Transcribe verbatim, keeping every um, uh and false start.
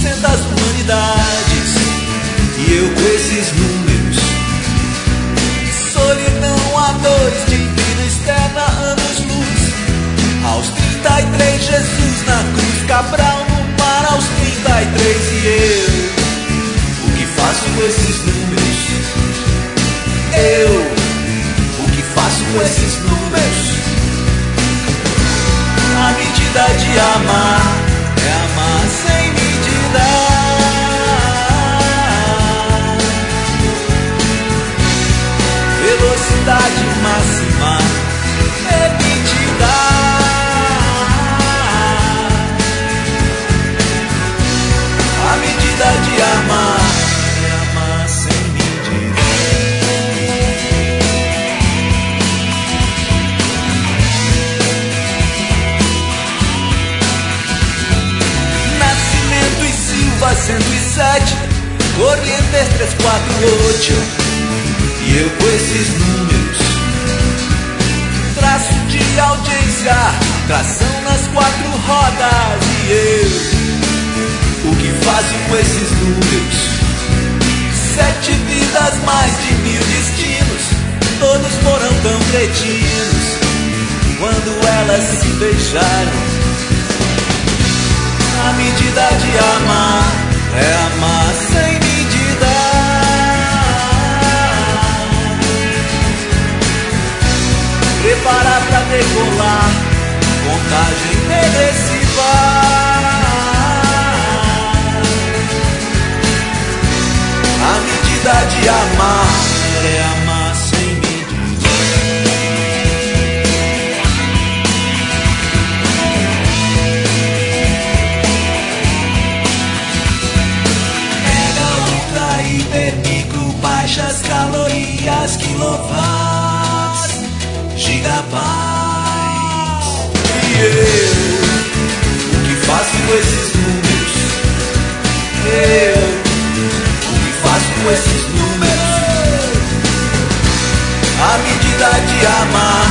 trocentas humanidades. E eu com esses números: solidão a dois, divina externa, anos-luz. Aos trinta e três, Jesus na cruz, Cabral no mar aos trinta e três. E eu, o que faço com esses números? Eu, o que faço com esses números? A medida de amar é amar sem medida. Velocidade máxima permitida. A medida de amar é amar sem medida. Nascimento e Silva cento e sete, Corrientes três quatro oito. E eu com esses números: traço de audiência, tração nas quatro rodas. E eu, o que faço com esses números? Sete vidas, mais de mil destinos, todos foram tão cretinos quando elas se beijaram. A medida de amar é amar sem medida. Preparar pra decolar, contagem regressiva. A medida de amar é amar sem medida. Mega, ultra, hiper, micro, baixas calorias, quilowatts, gigabytes. E eu, o que faço com esses números? Eu, o que faço com esses números? A medida de amar